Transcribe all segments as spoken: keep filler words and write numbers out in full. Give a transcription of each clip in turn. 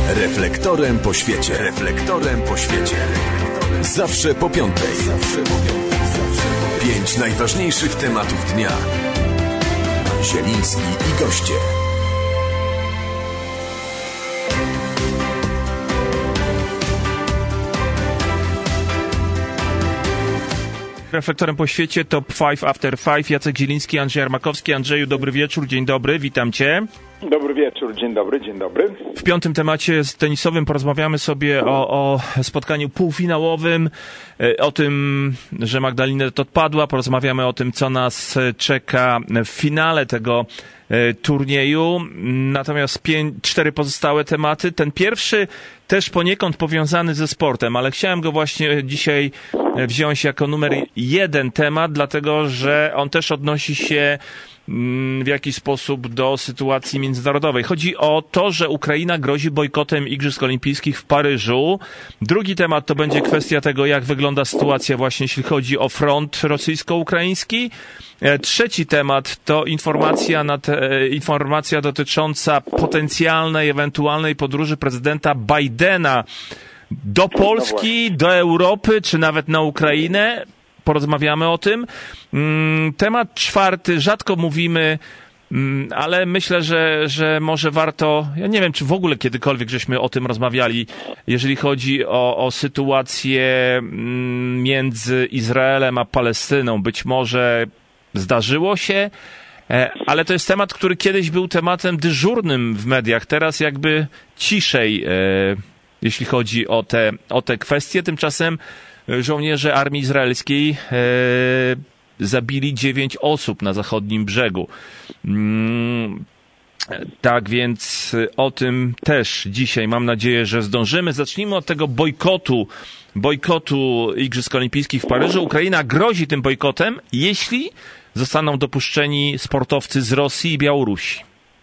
Reflektorem po świecie. Reflektorem po świecie. Zawsze po piątej. Zawsze po piątej. Pięć najważniejszych tematów dnia. Zieliński i goście. Reflektorem po świecie, Top pięć After pięć, Jacek Zieliński, Andrzej Armakowski. Andrzeju, dobry wieczór, dzień dobry, witam Cię. Dobry wieczór, dzień dobry, dzień dobry. W piątym temacie tenisowym porozmawiamy sobie o, o spotkaniu półfinałowym, o tym, że Magdalena odpadła, porozmawiamy o tym, co nas czeka w finale tego turnieju. Natomiast pięć, cztery pozostałe tematy. Ten pierwszy też poniekąd powiązany ze sportem, ale chciałem go właśnie dzisiaj wziąć jako numer jeden temat, dlatego że on też odnosi się w jakiś sposób do sytuacji międzynarodowej. Chodzi o to, że Ukraina grozi bojkotem Igrzysk Olimpijskich w Paryżu. Drugi temat to będzie kwestia tego, jak wygląda sytuacja właśnie jeśli chodzi o front rosyjsko-ukraiński. Trzeci temat to informacja, na te, informacja dotycząca potencjalnej, ewentualnej podróży prezydenta Bidena do Polski, do Europy, czy nawet na Ukrainę. Porozmawiamy o tym. Temat czwarty, rzadko mówimy, ale myślę, że, że może warto, ja nie wiem, czy w ogóle kiedykolwiek żeśmy o tym rozmawiali, jeżeli chodzi o, o sytuację między Izraelem a Palestyną. Być może zdarzyło się, ale to jest temat, który kiedyś był tematem dyżurnym w mediach. Teraz jakby ciszej, jeśli chodzi o te, o te kwestie. Tymczasem żołnierze armii izraelskiej e, zabili dziewięć osób na zachodnim brzegu. Mm, tak więc o tym też dzisiaj mam nadzieję, że zdążymy. Zacznijmy od tego bojkotu, bojkotu Igrzysk Olimpijskich w Paryżu. Ukraina grozi tym bojkotem, jeśli zostaną dopuszczeni sportowcy z Rosji i Białorusi.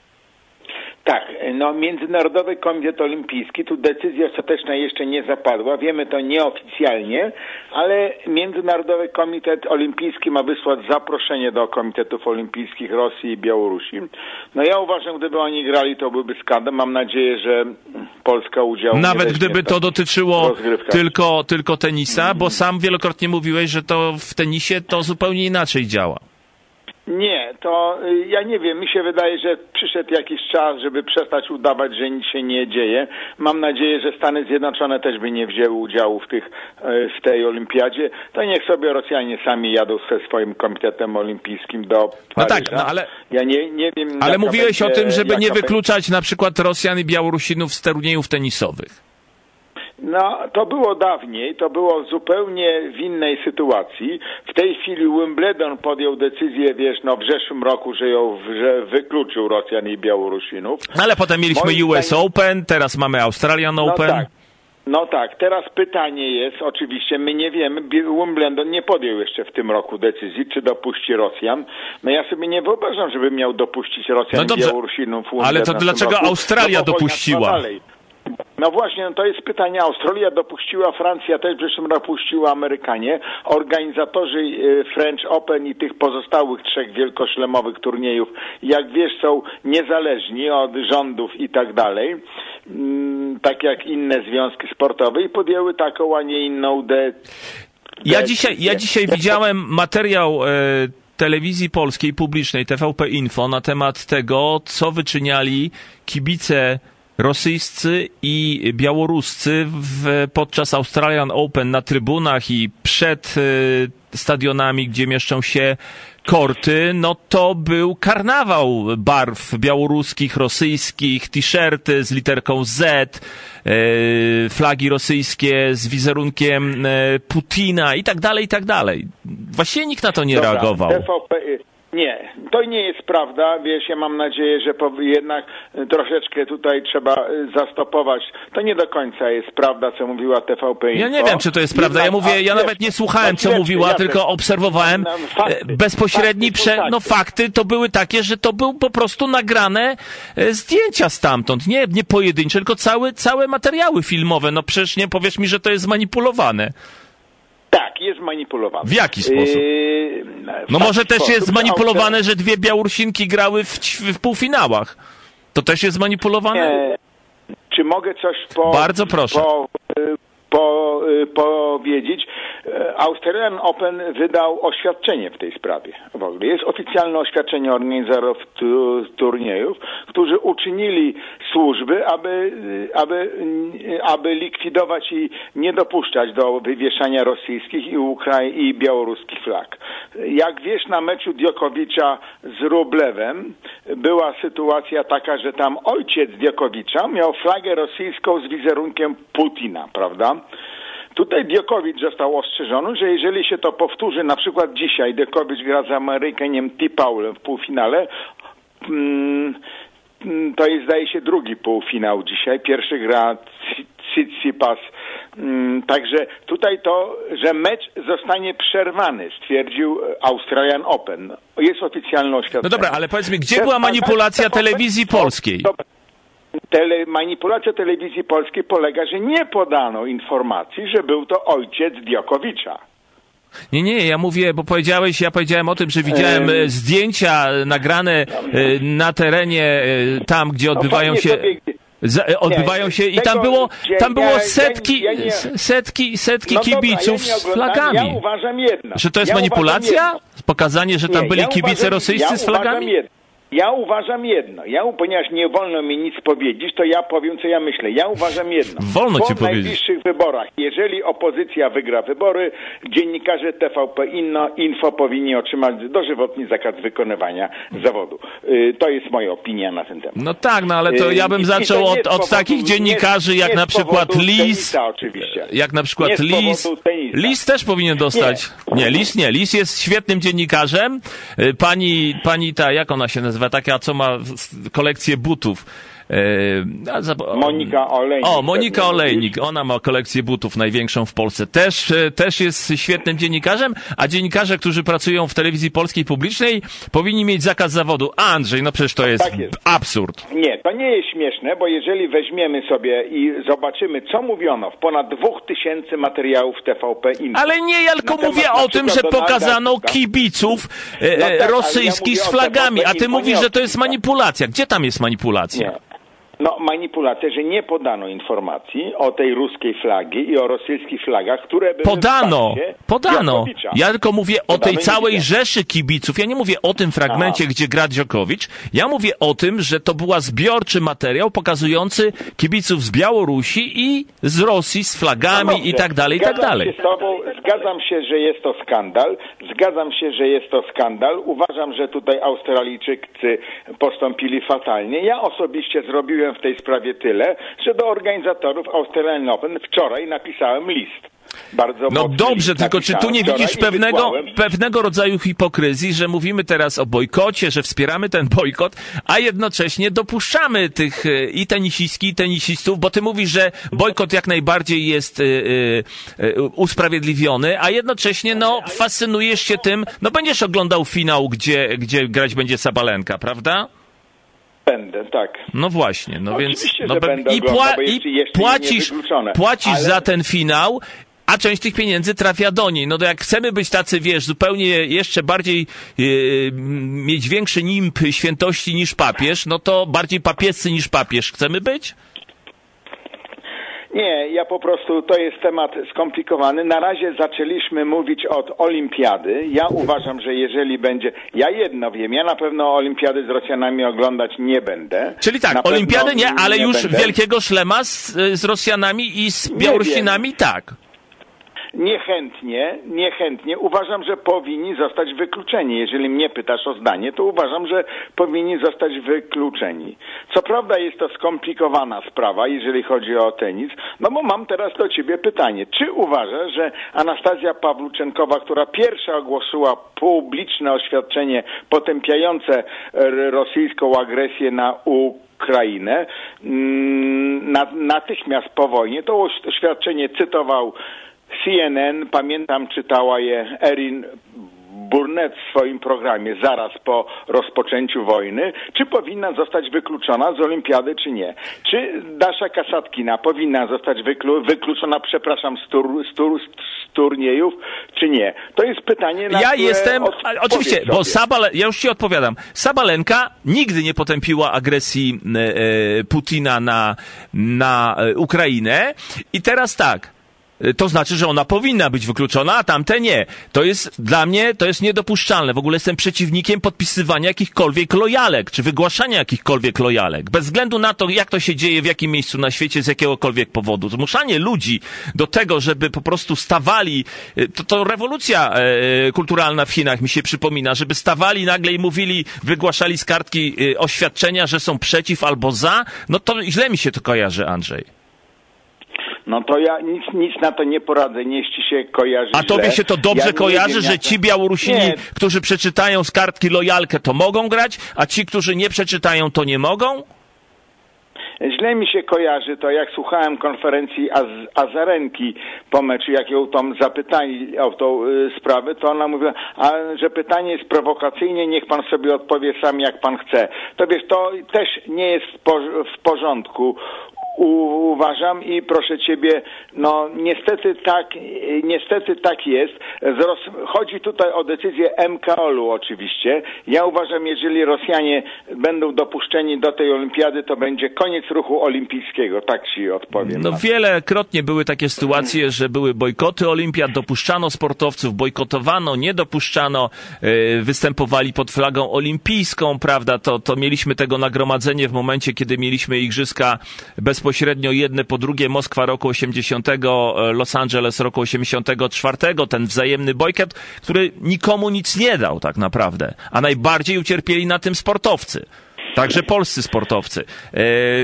Tak, no Międzynarodowy Komitet Olimpijski, tu decyzja ostateczna jeszcze nie zapadła, wiemy to nieoficjalnie, ale Międzynarodowy Komitet Olimpijski ma wysłać zaproszenie do Komitetów Olimpijskich Rosji i Białorusi. No ja uważam, gdyby oni grali, to byłby skandal. Mam nadzieję, że Polska udział Nawet gdyby to dotyczyło tylko, tylko tenisa, mm. bo sam wielokrotnie mówiłeś, że to w tenisie to zupełnie inaczej działa. Nie, to ja nie wiem, mi się wydaje, że przyszedł jakiś czas, żeby przestać udawać, że nic się nie dzieje. Mam nadzieję, że Stany Zjednoczone też by nie wzięły udziału w, tych, w tej olimpiadzie. To niech sobie Rosjanie sami jadą ze swoim komitetem olimpijskim do Paryża. No tak, no ale, ja nie, nie wiem, ale mówiłeś będzie, o tym, żeby nie wykluczać będzie... na przykład Rosjan i Białorusinów z turniejów tenisowych. No, to było dawniej, to było zupełnie w innej sytuacji. W tej chwili Wimbledon podjął decyzję, wiesz, no w zeszłym roku, że ją że wykluczył Rosjan i Białorusinów. No, ale potem mieliśmy Moim U S zdaniem... Open, teraz mamy Australian no Open. Tak. No tak, teraz pytanie jest, oczywiście my nie wiemy, Wimbledon nie podjął jeszcze w tym roku decyzji, czy dopuści Rosjan. No ja sobie nie wyobrażam, żeby miał dopuścić Rosjan no i Białorusinów. Ale to dlaczego Australia no dopuściła? No właśnie, no to jest pytanie. Australia dopuściła, Francja też w zeszłym roku dopuściła, Amerykanie. Organizatorzy French Open i tych pozostałych trzech wielkoszlemowych turniejów, jak wiesz, są niezależni od rządów i tak dalej, tak jak inne związki sportowe i podjęły taką, a nie inną decyzję. Ja dzisiaj, ja dzisiaj widziałem materiał e, telewizji polskiej publicznej T V P Info na temat tego, co wyczyniali kibice rosyjscy i białoruscy w, podczas Australian Open na trybunach i przed y, stadionami, gdzie mieszczą się korty, no to był karnawał barw białoruskich, rosyjskich, t-shirty z literką Z, y, flagi rosyjskie z wizerunkiem y, Putina i tak dalej, i tak dalej. Właściwie nikt na to nie Dobra, reagował. T V P... Nie, to nie jest prawda, wiesz, ja mam nadzieję, że jednak troszeczkę tutaj trzeba zastopować. To nie do końca jest prawda, co mówiła T V P Info. Ja nie wiem, czy to jest prawda, ja mówię, ja nawet nie słuchałem, co mówiła, tylko obserwowałem bezpośredni, prze... no fakty to były takie, że to był po prostu nagrane zdjęcia stamtąd, nie, nie pojedyncze, tylko całe, całe materiały filmowe, no przecież nie powiesz mi, że to jest zmanipulowane. Tak, jest manipulowane. W jaki sposób? Yy, no może też jest zmanipulowane, że dwie Białorusinki grały w, w półfinałach. To też jest zmanipulowane? Nie. czy mogę coś po... Bardzo proszę. Po, po, powiedzieć? Australian Open wydał oświadczenie w tej sprawie. W ogóle jest oficjalne oświadczenie organizatorów tu, turniejów, którzy uczynili służby, aby, aby, aby likwidować i nie dopuszczać do wywieszania rosyjskich i, Ukrai- i białoruskich flag. Jak wiesz, na meczu Djokovicza z Rublewem była sytuacja taka, że tam ojciec Djokovicza miał flagę rosyjską z wizerunkiem Putina, prawda? Tutaj Djokovic został ostrzeżony, że jeżeli się to powtórzy, na przykład dzisiaj Djokovic gra z Amerykaniem T. Powellem w półfinale, hmm, to jest, zdaje się, drugi półfinał dzisiaj. Pierwszy gra Tsitsipas. Także tutaj to, że mecz zostanie przerwany, stwierdził Australian Open. Jest oficjalne oświadczenie. No dobra, ale powiedz mi, gdzie była manipulacja telewizji polskiej? Tele, manipulacja telewizji polskiej polega, że nie podano informacji, że był to ojciec Djokovicza. Nie, nie, ja mówię, bo powiedziałeś, ja powiedziałem o tym, że widziałem um, zdjęcia nagrane na terenie tam, gdzie odbywają się... Z, odbywają się i tam było, tam było setki, setki, setki kibiców z flagami. Ja uważam jedno. Że to jest manipulacja? Pokazanie, że tam byli kibice rosyjscy z flagami? Ja uważam jedno. Ja, ponieważ nie wolno mi nic powiedzieć, to ja powiem, co ja myślę. Ja uważam jedno. Wolno ci po powiedzieć. najbliższych wyborach, jeżeli opozycja wygra wybory, dziennikarze T V P Inno, Info powinni otrzymać dożywotni zakaz wykonywania zawodu. Yy, to jest moja opinia na ten temat. No tak, no ale to ja bym zaczął od, od powodu, takich dziennikarzy, jak na przykład Lis. Tenisa, oczywiście. Jak na przykład Lis. Lis też powinien dostać. Nie. nie, Lis nie. Lis jest świetnym dziennikarzem. Pani, pani ta, jak ona się nazywa? Taka, co ma kolekcję butów. Monika Olejnik. O, Monika Olejnik. Ona ma kolekcję butów największą w Polsce. Też, też jest świetnym dziennikarzem, a dziennikarze, którzy pracują w telewizji polskiej publicznej, powinni mieć zakaz zawodu. A Andrzej, no przecież to jest, tak jest absurd. Nie, to nie jest śmieszne, bo jeżeli weźmiemy sobie i zobaczymy, co mówiono w ponad dwóch tysięcy materiałów T V P Info. Ale nie, ja tylko mówię o tym, że pokazano kibiców e, no tak, rosyjskich ja z flagami, a ty mówisz, że to jest manipulacja. Gdzie tam jest manipulacja? Nie. No, manipulacja, że nie podano informacji o tej ruskiej flagi i o rosyjskich flagach, które były Podano, w podano. Djokovicza. Ja tylko mówię o Podano tej całej nie. rzeszy kibiców. Ja nie mówię o tym fragmencie, Aha. gdzie gra Djokovic. Ja mówię o tym, że to była zbiorczy materiał pokazujący kibiców z Białorusi i z Rosji z flagami no i tak dalej, i tak dalej. Się z tobą, zgadzam się, że jest to skandal. Zgadzam się, że jest to skandal. Uważam, że tutaj Australijczycy postąpili fatalnie. Ja osobiście zrobiłem w tej sprawie tyle, że do organizatorów Australian Open wczoraj napisałem list. Bardzo no dobrze, tylko czy tu nie widzisz pewnego, pewnego rodzaju hipokryzji, że mówimy teraz o bojkocie, że wspieramy ten bojkot, a jednocześnie dopuszczamy tych i tenisistki, i tenisistów, bo ty mówisz, że bojkot jak najbardziej jest y, y, usprawiedliwiony, a jednocześnie no fascynujesz się tym, no będziesz oglądał finał, gdzie, gdzie grać będzie Sabalenka, prawda? Będę, tak. No właśnie, no, no więc no, będę i, oglądał, pła- jeszcze, jeszcze i płacisz, płacisz ale... za ten finał, a część tych pieniędzy trafia do niej. No to jak chcemy być tacy, wiesz, zupełnie jeszcze bardziej yy, mieć większy nimb świętości niż papież, no to bardziej papiescy niż papież chcemy być? Nie, ja po prostu, to jest temat skomplikowany. Na razie zaczęliśmy mówić od olimpiady. Ja uważam, że jeżeli będzie... Ja jedno wiem, ja na pewno olimpiady z Rosjanami oglądać nie będę. Czyli tak, na olimpiady nie, ale nie już będę. wielkiego szlema z, z Rosjanami i z Białorusinami tak. Niechętnie, niechętnie. Uważam, że powinni zostać wykluczeni. Jeżeli mnie pytasz o zdanie, to uważam, że powinni zostać wykluczeni. Co prawda jest to skomplikowana sprawa, jeżeli chodzi o tenis, no bo mam teraz do ciebie pytanie. Czy uważasz, że Anastazja Pawluczenkowa, która pierwsza ogłosiła publiczne oświadczenie potępiające rosyjską agresję na Ukrainę, natychmiast po wojnie, to oświadczenie cytował C N N, pamiętam, czytała je Erin Burnett w swoim programie zaraz po rozpoczęciu wojny, czy powinna zostać wykluczona z olimpiady, czy nie? Czy Dasza Kasatkina powinna zostać wyklu- wykluczona, przepraszam, z, tur- z, tur- z turniejów, czy nie? To jest pytanie, na Ja które jestem, oczywiście, sobie. bo Sabale, ja już ci odpowiadam. Sabalenka nigdy nie potępiła agresji e, Putina na, na Ukrainę i teraz tak. To znaczy, że ona powinna być wykluczona, a tamte nie. To jest, dla mnie, to jest niedopuszczalne. W ogóle jestem przeciwnikiem podpisywania jakichkolwiek lojalek, czy wygłaszania jakichkolwiek lojalek. Bez względu na to, jak to się dzieje, w jakim miejscu na świecie, z jakiegokolwiek powodu. Zmuszanie ludzi do tego, żeby po prostu stawali, to, to rewolucja e, kulturalna w Chinach mi się przypomina, żeby stawali nagle i mówili, wygłaszali z kartki e, oświadczenia, że są przeciw albo za, no to źle mi się to kojarzy, Andrzej. No to ja nic, nic na to nie poradzę, nie jeśli się kojarzy. A tobie źle. się to dobrze ja kojarzy, wiem, że ci Białorusini, nie. którzy przeczytają z kartki lojalkę, to mogą grać, a ci, którzy nie przeczytają, to nie mogą? Źle mi się kojarzy to, jak słuchałem konferencji Az- Azarenki po meczu, jak ją tam zapytali o tą y, sprawę, to ona mówiła, a, że pytanie jest prowokacyjne, niech pan sobie odpowie sam, jak pan chce. To wiesz, to też nie jest w, por- w porządku. U- uważam i proszę ciebie, no niestety tak, niestety tak jest. Zros- chodzi tutaj o decyzję M K O L-u oczywiście. Ja uważam, jeżeli Rosjanie będą dopuszczeni do tej olimpiady, to będzie koniec ruchu olimpijskiego, tak ci odpowiem. No wielokrotnie były takie sytuacje, że były bojkoty olimpiad, dopuszczano sportowców, bojkotowano, nie dopuszczano, yy, występowali pod flagą olimpijską, prawda, to, to mieliśmy tego nagromadzenie w momencie, kiedy mieliśmy igrzyska bez bezpośrednio jedne po drugie, Moskwa roku osiemdziesiątego, Los Angeles roku osiemdziesiątego czwartego, ten wzajemny bojkot, który nikomu nic nie dał tak naprawdę, a najbardziej ucierpieli na tym sportowcy, także polscy sportowcy. E...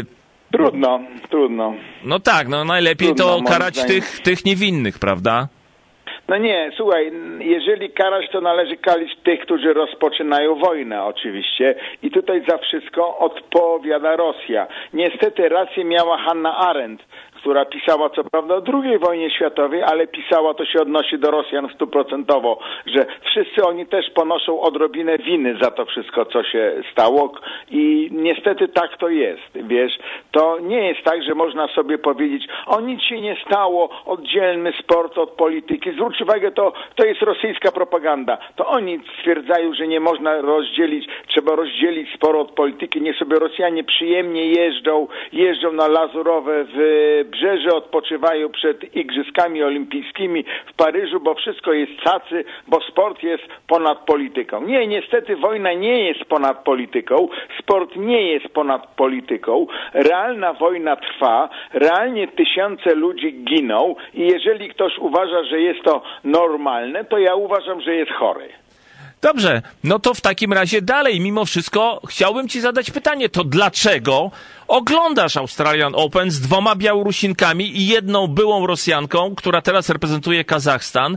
Trudno, trudno. No tak, no najlepiej trudno, to karać tych, tych niewinnych, prawda? No nie, słuchaj, jeżeli karać, to należy kalić tych, którzy rozpoczynają wojnę oczywiście i tutaj za wszystko odpowiada Rosja. Niestety rację miała Hannah Arendt, która pisała co prawda o drugiej wojnie światowej, ale pisała, to się odnosi do Rosjan stuprocentowo, że wszyscy oni też ponoszą odrobinę winy za to wszystko, co się stało i niestety tak to jest, wiesz. To nie jest tak, że można sobie powiedzieć, o nic się nie stało, oddzielmy sport od polityki. Zwróć uwagę, to, to jest rosyjska propaganda. To oni stwierdzają, że nie można rozdzielić, trzeba rozdzielić sport od polityki. Niech sobie Rosjanie przyjemnie jeżdżą, jeżdżą na lazurowe w Brzeże, odpoczywają przed Igrzyskami Olimpijskimi w Paryżu, bo wszystko jest cacy, bo sport jest ponad polityką. Nie, niestety wojna nie jest ponad polityką, sport nie jest ponad polityką, realna wojna trwa, realnie tysiące ludzi giną i jeżeli ktoś uważa, że jest to normalne, to ja uważam, że jest chory. Dobrze, no to w takim razie dalej, mimo wszystko chciałbym ci zadać pytanie, to dlaczego oglądasz Australian Open z dwoma Białorusinkami i jedną byłą Rosjanką, która teraz reprezentuje Kazachstan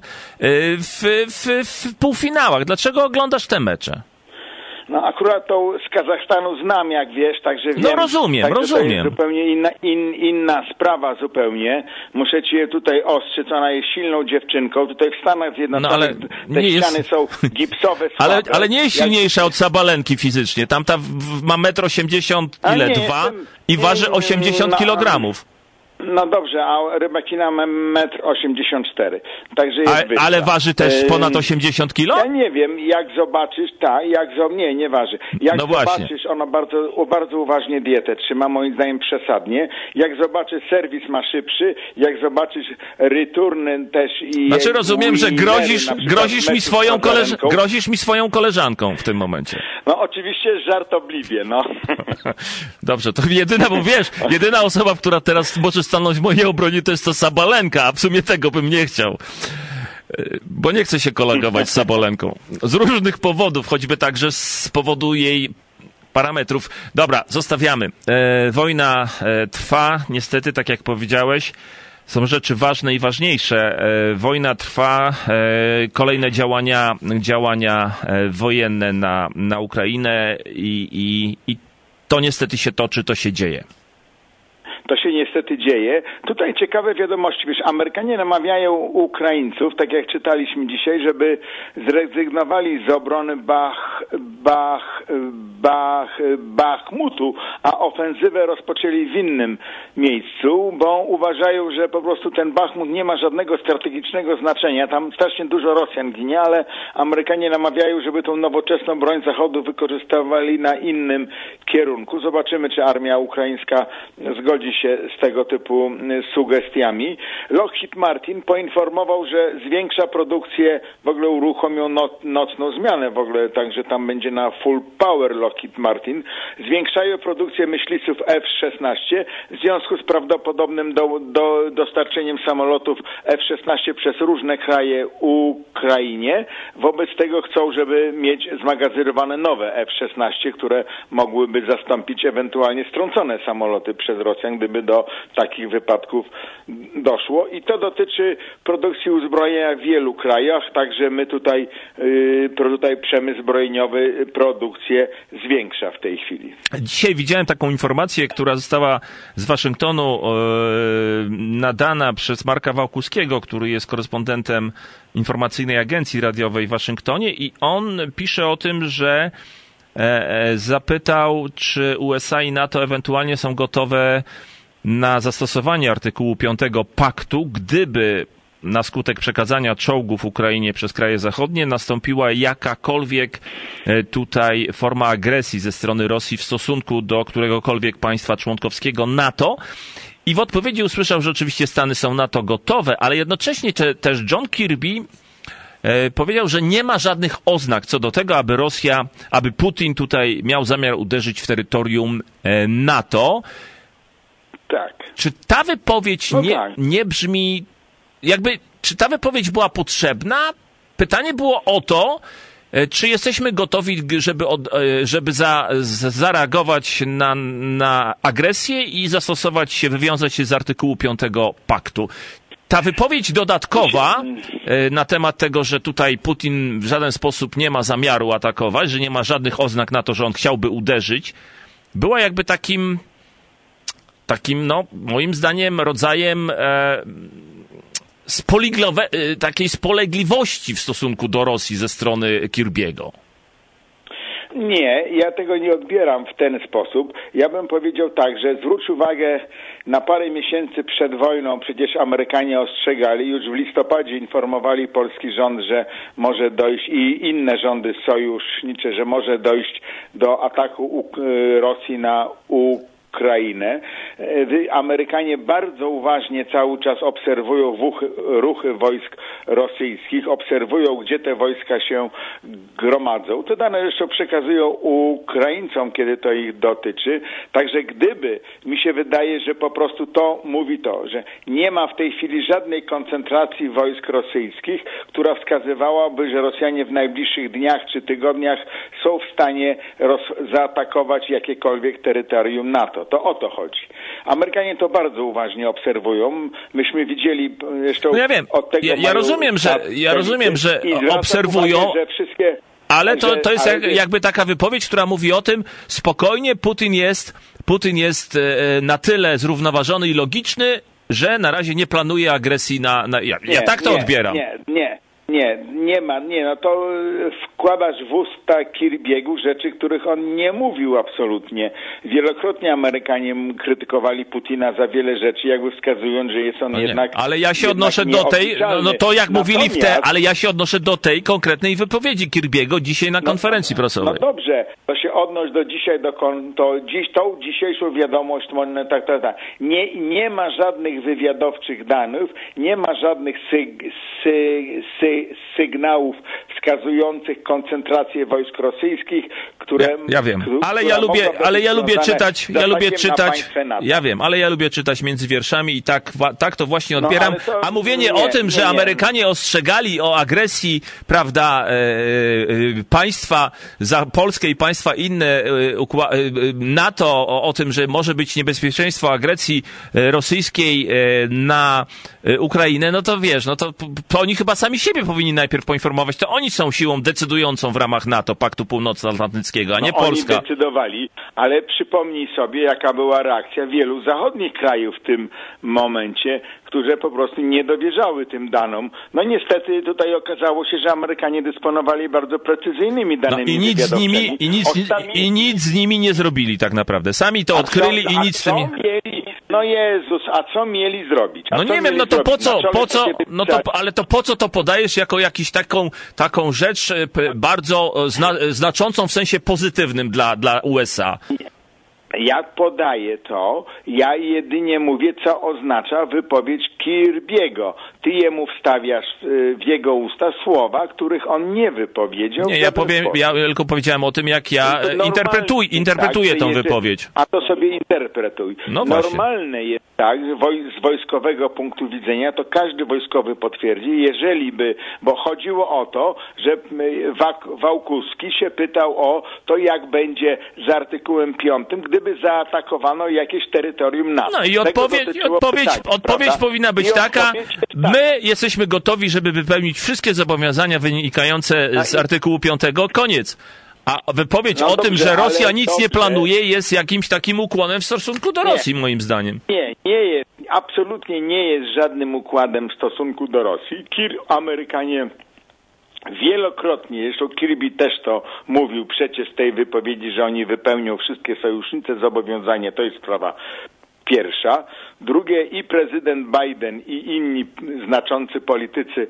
w, w, w półfinałach? Dlaczego oglądasz te mecze? No akurat tą z Kazachstanu znam, jak wiesz, także wiem. No rozumiem, także rozumiem. To jest zupełnie inna, in, inna sprawa zupełnie. Muszę ci je tutaj ostrzyc, ona jest silną dziewczynką. Tutaj w Stanach Zjednoczonych no, te ściany jest... są gipsowe, słabe. Ale, ale nie jest silniejsza jak... od Sabalenki fizycznie. Tamta w, ma metr osiemdziesiąt ile? Nie, Dwa? jestem... I waży osiemdziesiąt kilogramów. No dobrze, a rybakina ma metr osiemdziesiąt cztery. Także jest a, ale waży też ponad osiemdziesiąt kilo? Ja nie wiem, jak zobaczysz, tak, jak zo... nie, nie waży. Jak no zobaczysz, właśnie. ona bardzo, bardzo uważnie dietę trzyma, moim zdaniem przesadnie. Jak zobaczysz, serwis ma szybszy, jak zobaczysz returny też i... Znaczy rozumiem, że grozisz, grozisz, mi swoją koleż... grozisz mi swoją koleżanką w tym momencie. No oczywiście żartobliwie, no. Dobrze, to jedyna, bo wiesz, jedyna osoba, która teraz może stanąć w mojej obronie, to jest to Sabalenka, a w sumie tego bym nie chciał. Bo nie chcę się kolegować z Sabalenką. Z różnych powodów, choćby także z powodu jej parametrów. Dobra, zostawiamy. E, wojna e, trwa, niestety, tak jak powiedziałeś. Są rzeczy ważne i ważniejsze. E, wojna trwa, e, kolejne działania, działania e, wojenne na, na Ukrainę i, i, i to niestety się toczy, to się dzieje. To się niestety dzieje. Tutaj ciekawe wiadomości. Wiesz, Amerykanie namawiają Ukraińców, tak jak czytaliśmy dzisiaj, żeby zrezygnowali z obrony Bach, Bach, Bach, Bachmutu, a ofensywę rozpoczęli w innym miejscu, bo uważają, że po prostu ten Bachmut nie ma żadnego strategicznego znaczenia. Tam strasznie dużo Rosjan ginie, ale Amerykanie namawiają, żeby tą nowoczesną broń Zachodu wykorzystywali na innym kierunku. Zobaczymy, czy armia ukraińska zgodzi się z tego typu sugestiami. Lockheed Martin poinformował, że zwiększa produkcję, w ogóle uruchomią noc, nocną zmianę w ogóle, także tam będzie na full power Lockheed Martin. Zwiększają produkcję myśliwców F szesnaście w związku z prawdopodobnym do, do, dostarczeniem samolotów F szesnaście przez różne kraje Ukrainie. Wobec tego chcą, żeby mieć zmagazynowane nowe F szesnaście, które mogłyby zastąpić ewentualnie strącone samoloty przez Rosjan, gdyby do takich wypadków doszło. I to dotyczy produkcji uzbrojenia w wielu krajach, także my tutaj, yy, tutaj przemysł zbrojeniowy produkcję zwiększa w tej chwili. Dzisiaj widziałem taką informację, która została z Waszyngtonu yy, nadana przez Marka Wałkuskiego, który jest korespondentem informacyjnej agencji radiowej w Waszyngtonie, i on pisze o tym, że e, zapytał, czy U S A i NATO ewentualnie są gotowe na zastosowanie artykułu piątego paktu, gdyby na skutek przekazania czołgów Ukrainie przez kraje zachodnie nastąpiła jakakolwiek tutaj forma agresji ze strony Rosji w stosunku do któregokolwiek państwa członkowskiego NATO. I w odpowiedzi usłyszał, że oczywiście Stany są na to gotowe, ale jednocześnie te, też John Kirby e, powiedział, że nie ma żadnych oznak co do tego, aby Rosja, aby Putin tutaj miał zamiar uderzyć w terytorium e, NATO. Tak. Czy ta wypowiedź no nie, tak. nie brzmi, jakby, czy ta wypowiedź była potrzebna? Pytanie było o to, czy jesteśmy gotowi, żeby, od, żeby za, zareagować na, na agresję i zastosować się, wywiązać się z artykułu piątego paktu? Ta wypowiedź dodatkowa na temat tego, że tutaj Putin w żaden sposób nie ma zamiaru atakować, że nie ma żadnych oznak na to, że on chciałby uderzyć, była jakby takim, takim, no, moim zdaniem rodzajem e, Spoliglowe, takiej spolegliwości w stosunku do Rosji ze strony Kirby'ego. Nie, ja tego nie odbieram w ten sposób. Ja bym powiedział tak, że zwróć uwagę, na parę miesięcy przed wojną przecież Amerykanie ostrzegali, już w listopadzie informowali polski rząd, że może dojść, i inne rządy sojusznicze, że może dojść do ataku Rosji na Ukrainę. Ukrainę. Amerykanie bardzo uważnie cały czas obserwują ruchy, ruchy wojsk rosyjskich, obserwują, gdzie te wojska się gromadzą. Te dane jeszcze przekazują Ukraińcom, kiedy to ich dotyczy. Także gdyby, mi się wydaje, że po prostu to mówi to, że nie ma w tej chwili żadnej koncentracji wojsk rosyjskich, która wskazywałaby, że Rosjanie w najbliższych dniach czy tygodniach są w stanie roz- zaatakować jakiekolwiek terytorium NATO. To o to chodzi. Amerykanie to bardzo uważnie obserwują. Myśmy widzieli jeszcze no ja wiem. od tego ja, ja rozumiem, że ja rozumiem, że obserwują, uwagę, że wszystkie, ale to, to jest jak, jakby taka wypowiedź, która mówi o tym, spokojnie, Putin jest, Putin jest na tyle zrównoważony i logiczny, że na razie nie planuje agresji na... na ja, nie, ja tak to nie, odbieram. Nie, nie. Nie, nie ma, nie, no to wkładasz w usta Kirby'ego rzeczy, których on nie mówił absolutnie. Wielokrotnie Amerykanie krytykowali Putina za wiele rzeczy, jakby wskazując, że jest on no jednak... Ale ja się odnoszę do tej, no, no to jak Natomiast, mówili w te, ale ja się odnoszę do tej konkretnej wypowiedzi Kirby'ego dzisiaj na konferencji no, prasowej. No dobrze, to się odnoś do dzisiaj, do kon, to dziś, tą dzisiejszą wiadomość, tak, tak, tak. Nie, nie ma żadnych wywiadowczych danych, nie ma żadnych syg, sy, sy, sygnałów wskazujących koncentrację wojsk rosyjskich, które... Ja, ja wiem, ale ja lubię, ale ja lubię czytać, ja lubię czytać, ja wiem, ale ja lubię czytać między wierszami i tak, tak to właśnie odbieram. No, to, a mówienie nie, o tym, nie, że nie. Amerykanie ostrzegali o agresji, prawda, e, e, państwa za Polskę i państwa inne NATO o, o tym, że może być niebezpieczeństwo agresji rosyjskiej na Ukrainę, no to wiesz, no to, to oni chyba sami siebie powinni najpierw poinformować. To oni są siłą decydującą w ramach NATO, Paktu Północnoatlantyckiego, a nie no, Polska. Oni decydowali, ale przypomnij sobie, jaka była reakcja wielu zachodnich krajów w tym momencie, które po prostu nie dowierzały tym danom. No niestety tutaj okazało się, że Amerykanie dysponowali bardzo precyzyjnymi danymi no, i nic z nimi i nic, Ostami... i nic z nimi nie zrobili tak naprawdę. Sami to a odkryli co, i nic z tym nie... Mieli? No Jezus, a co mieli zrobić? A no nie wiem, no to po co, po co, no to, ale to po co to podajesz jako jakąś taką, taką rzecz bardzo zna, znaczącą w sensie pozytywnym dla, dla U S A? Ja podaję to, ja jedynie mówię, co oznacza wypowiedź Kirby'ego. Ty jemu wstawiasz w jego usta słowa, których on nie wypowiedział. Nie, ja powiem, ja tylko powiedziałem o tym, jak ja interpretuj, interpretuję tak, tą jeżeli, wypowiedź. A to sobie interpretuj. No Normalne jest tak, że woj, z wojskowego punktu widzenia, to każdy wojskowy potwierdzi, jeżeli by, bo chodziło o to, że Wak, Wałkuski się pytał o to, jak będzie z artykułem piątym, gdyby zaatakowano jakieś terytorium NATO. No i odpowiedź, odpowiedź, pytanie, odpowiedź powinna być I taka, my jesteśmy gotowi, żeby wypełnić wszystkie zobowiązania wynikające z artykułu piątego, koniec. A wypowiedź no o dobrze, tym, że Rosja nic dobrze. nie planuje, jest jakimś takim ukłonem w stosunku do nie, Rosji, moim zdaniem. Nie, nie jest, absolutnie nie jest żadnym układem w stosunku do Rosji. Kir, Amerykanie wielokrotnie, zresztą Kirby też to mówił przecież z tej wypowiedzi, że oni wypełnią wszystkie sojusznicze zobowiązania, to jest sprawa pierwsza. Drugie, i prezydent Biden, i inni znaczący politycy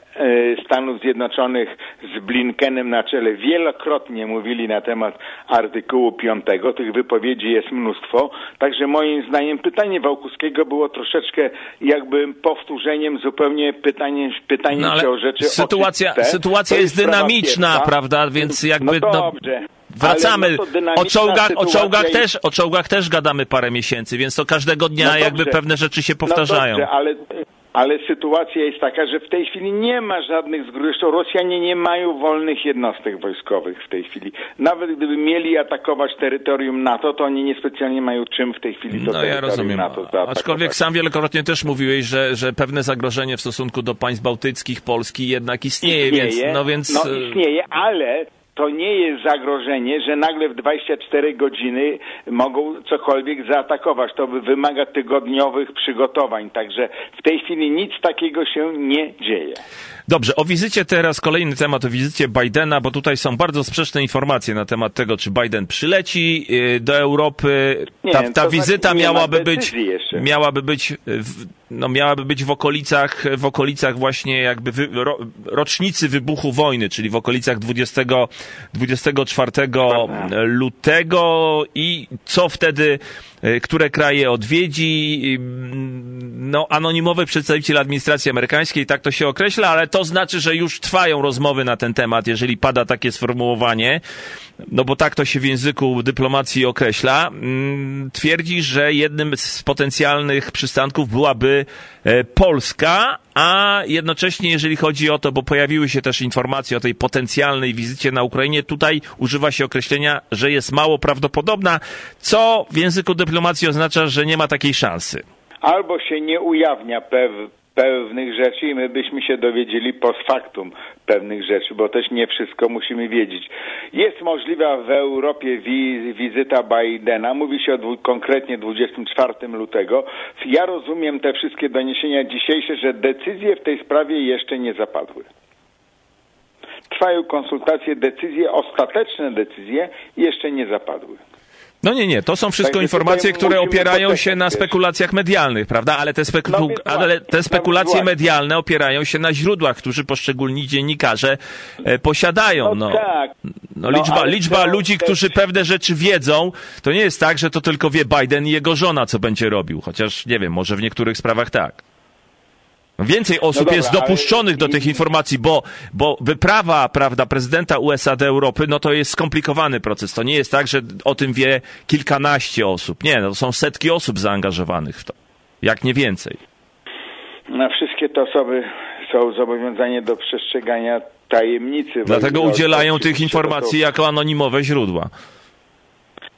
Stanów Zjednoczonych z Blinkenem na czele wielokrotnie mówili na temat artykułu piątego. Tych wypowiedzi jest mnóstwo. Także moim zdaniem pytanie Wałkuskiego było troszeczkę jakby powtórzeniem zupełnie pytaniem, pytaniem no, się o rzeczy sytuacja, oczywiste. Sytuacja jest, jest dynamiczna, prawda? Więc jakby... No dobrze. No... Wracamy. No o czołgach, o, czołgach i... też, o czołgach też gadamy parę miesięcy, więc to każdego dnia no jakby pewne rzeczy się powtarzają. No dobrze, ale... Ale sytuacja jest taka, że w tej chwili nie ma żadnych zgród. Zresztą Rosjanie nie mają wolnych jednostek wojskowych w tej chwili. Nawet gdyby mieli atakować terytorium NATO, to oni niespecjalnie mają czym w tej chwili to no, terytorium ja rozumiem. NATO zaatakować. Aczkolwiek sam wielokrotnie też mówiłeś, że, że pewne zagrożenie w stosunku do państw bałtyckich, Polski jednak istnieje. Istnieje, więc, no, więc... no istnieje, ale... To nie jest zagrożenie, że nagle w dwadzieścia cztery godziny mogą cokolwiek zaatakować. To wymaga tygodniowych przygotowań. Także w tej chwili nic takiego się nie dzieje. Dobrze, o wizycie teraz, kolejny temat, o wizycie Bidena, bo tutaj są bardzo sprzeczne informacje na temat tego, czy Biden przyleci do Europy. Ta, ta wizyta znaczy miałaby być, miałaby być, no miałaby być w okolicach, w okolicach właśnie jakby wy, ro, rocznicy wybuchu wojny, czyli w okolicach dwudziestego, dwudziestego czwartego lutego i co wtedy, które kraje odwiedzi, no anonimowy przedstawiciel administracji amerykańskiej, tak to się określa, ale to znaczy, że już trwają rozmowy na ten temat, jeżeli pada takie sformułowanie, no bo tak to się w języku dyplomacji określa, twierdzi, że jednym z potencjalnych przystanków byłaby Polska, a jednocześnie jeżeli chodzi o to, bo pojawiły się też informacje o tej potencjalnej wizycie na Ukrainie, tutaj używa się określenia, że jest mało prawdopodobna, co w języku dyplomacji oznacza, że nie ma takiej szansy. Albo się nie ujawnia pew- pewnych rzeczy i my byśmy się dowiedzieli post factum pewnych rzeczy, bo też nie wszystko musimy wiedzieć. Jest możliwa w Europie wi- wizyta Bidena, mówi się o dwu- konkretnie dwudziestego czwartego lutego. Ja rozumiem te wszystkie doniesienia dzisiejsze, że decyzje w tej sprawie jeszcze nie zapadły. Trwają konsultacje, decyzje, ostateczne decyzje jeszcze nie zapadły. No nie, nie, to są wszystko tak, informacje, które opierają się na spekulacjach medialnych, prawda? Ale te, speku... no, ale te spekulacje medialne opierają się na źródłach, którzy poszczególni dziennikarze e, posiadają. No, no tak. No, liczba, no, liczba ludzi, też... którzy pewne rzeczy wiedzą, to nie jest tak, że to tylko wie Biden i jego żona, co będzie robił. Chociaż, nie wiem, może w niektórych sprawach tak. Więcej osób no dobra, jest dopuszczonych ale... do tych informacji, bo, bo wyprawa, prawda, prezydenta U S A do Europy, no to jest skomplikowany proces. To nie jest tak, że o tym wie kilkanaście osób. Nie, no to są setki osób zaangażowanych w to. Jak nie więcej. No, wszystkie te osoby są zobowiązane do przestrzegania tajemnicy. Dlatego udzielają tych informacji jako anonimowe źródła.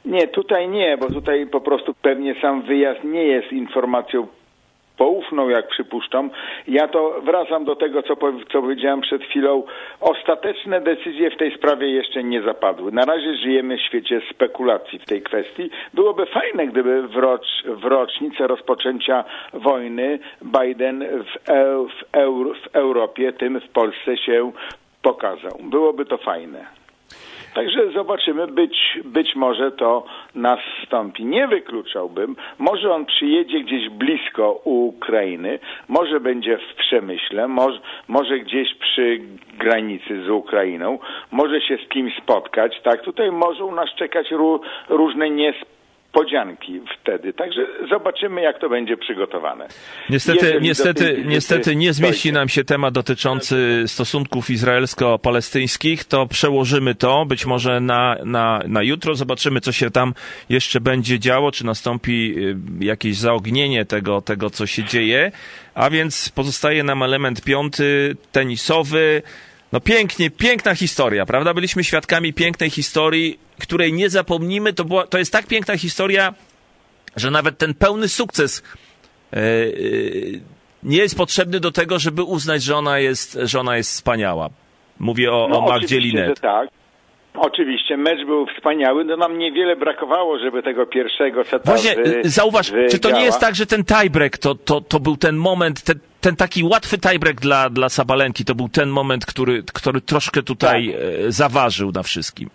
Nie, tutaj nie, bo tutaj po prostu pewnie sam wyjazd nie jest informacją poufną, jak przypuszczam. Ja to wracam do tego, co, co powiedziałem przed chwilą. Ostateczne decyzje w tej sprawie jeszcze nie zapadły. Na razie żyjemy w świecie spekulacji w tej kwestii. Byłoby fajne, gdyby w, rocz, w rocznicę rozpoczęcia wojny Biden w, e, w, Euro, w Europie, tym w Polsce się pokazał. Byłoby to fajne. Także zobaczymy, być, być może to nastąpi. Nie wykluczałbym, może on przyjedzie gdzieś blisko Ukrainy, może będzie w Przemyśle, może, może gdzieś przy granicy z Ukrainą, może się z kimś spotkać, tak? Tutaj mogą nas czekać ró, różne niespodzianki. Podzianki wtedy. Także zobaczymy, jak to będzie przygotowane. Niestety, niestety, niestety nie zmieści nam się temat dotyczący stosunków izraelsko-palestyńskich. To przełożymy to być może na, na, na jutro. Zobaczymy, co się tam jeszcze będzie działo, czy nastąpi jakieś zaognienie tego, tego, co się dzieje. A więc pozostaje nam element piąty, tenisowy. No pięknie, piękna historia, prawda? Byliśmy świadkami pięknej historii, której nie zapomnimy. To, była, to jest tak piękna historia, że nawet ten pełny sukces yy, yy, nie jest potrzebny do tego, żeby uznać, że ona jest, że ona jest wspaniała. Mówię o, no, o Magdzie Linette. Tak. Oczywiście, mecz był wspaniały, no nam niewiele brakowało, żeby tego pierwszego seta Właśnie, wy, zauważ, wygrała. Czy to nie jest tak, że ten tiebreak to, to, to był ten moment, ten, ten taki łatwy tiebreak dla, dla Sabalenki, to był ten moment, który, który troszkę tutaj tak. zaważył na wszystkim.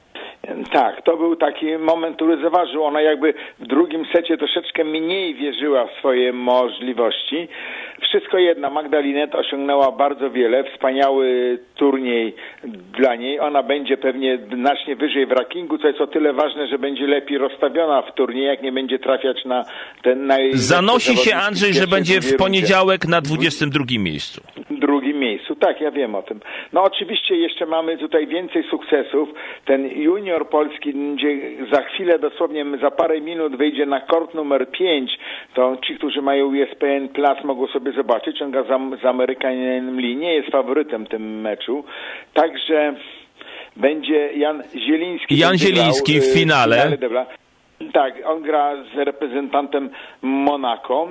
Tak, to był taki moment, który zaważył. Ona jakby w drugim secie troszeczkę mniej wierzyła w swoje możliwości. Wszystko jedno, Magda Linette osiągnęła bardzo wiele, wspaniały turniej dla niej. Ona będzie pewnie znacznie wyżej w rankingu, co jest o tyle ważne, że będzie lepiej rozstawiona w turniej, jak nie będzie trafiać na ten naj... Zanosi się, Andrzej, że będzie w poniedziałek na dwudziestym drugim miejscu. drugim miejscu, tak, ja wiem o tym. No oczywiście jeszcze mamy tutaj więcej sukcesów. Ten junior polski będzie za chwilę, dosłownie za parę minut wyjdzie na kort numer pięć. To ci, którzy mają E S P N Plus, mogą sobie zobaczyć. On gra z, z Amerykaninem Lee, nie jest faworytem w tym meczu. Także będzie Jan Zieliński. Jan Zieliński grał, w finale. W finale tak, on gra z reprezentantem Monako.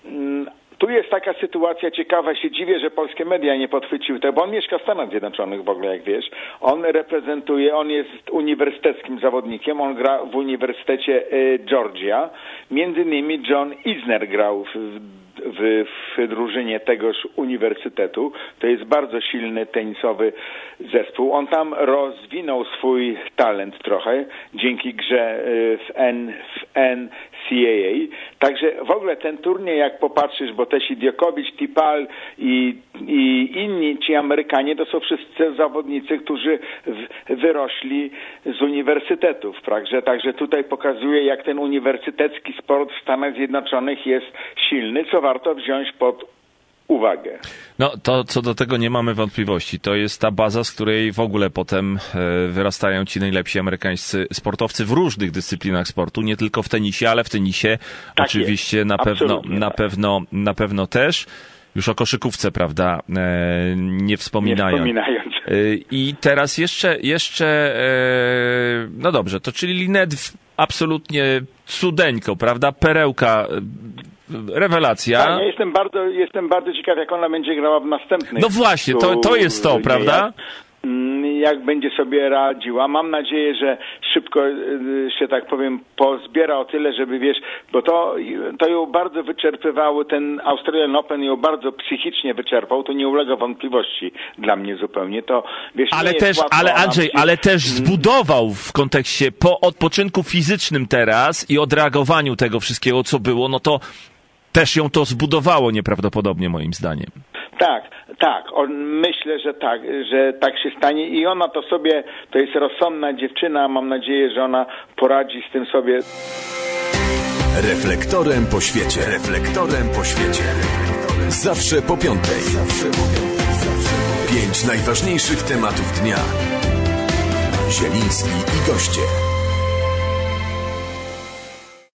Tu jest taka sytuacja ciekawa, się dziwię, że polskie media nie podchwyciły tego, bo on mieszka w Stanach Zjednoczonych w ogóle, jak wiesz. On reprezentuje, on jest uniwersyteckim zawodnikiem, on gra w Uniwersytecie Georgia. Między innymi John Isner grał w W, w drużynie tegoż uniwersytetu. To jest bardzo silny tenisowy zespół. On tam rozwinął swój talent trochę dzięki grze w, N, w N C A A. Także w ogóle ten turniej, jak popatrzysz, bo też i Djokovic, Tipal i, i inni ci Amerykanie, to są wszyscy zawodnicy, którzy w, wyrośli z uniwersytetów. Także, także tutaj pokazuje, jak ten uniwersytecki sport w Stanach Zjednoczonych jest silny, co warto wziąć pod uwagę. No to co do tego nie mamy wątpliwości. To jest ta baza, z której w ogóle potem wyrastają ci najlepsi amerykańscy sportowcy w różnych dyscyplinach sportu, nie tylko w tenisie, ale w tenisie tak oczywiście jest. na pewno, na tak. pewno, na pewno też. Już o koszykówce, prawda, nie wspominając. Nie wspominając. I teraz jeszcze, jeszcze, no dobrze, to czyli Linette absolutnie cudeńko, prawda, perełka, rewelacja. Tak, ja jestem bardzo, jestem bardzo ciekaw, jak ona będzie grała w następnych. No właśnie, to, to jest to, prawda? Jak będzie sobie radziła. Mam nadzieję, że szybko, że tak powiem, pozbiera o tyle, żeby wiesz, bo to, to ją bardzo wyczerpywało, ten Australian Open ją bardzo psychicznie wyczerpał, to nie ulega wątpliwości dla mnie zupełnie. To wiesz, ale nie też, jest łatwo, ale Andrzej, się... ale też zbudował w kontekście po odpoczynku fizycznym teraz i odreagowaniu tego wszystkiego, co było, no to też ją to zbudowało nieprawdopodobnie, moim zdaniem. Tak, tak. On, myślę, że tak, że tak się stanie i ona to sobie, to jest rozsądna dziewczyna, mam nadzieję, że ona poradzi z tym sobie. Reflektorem po świecie. Reflektorem po świecie. Zawsze po piątej. Pięć najważniejszych tematów dnia. Zieliński i goście.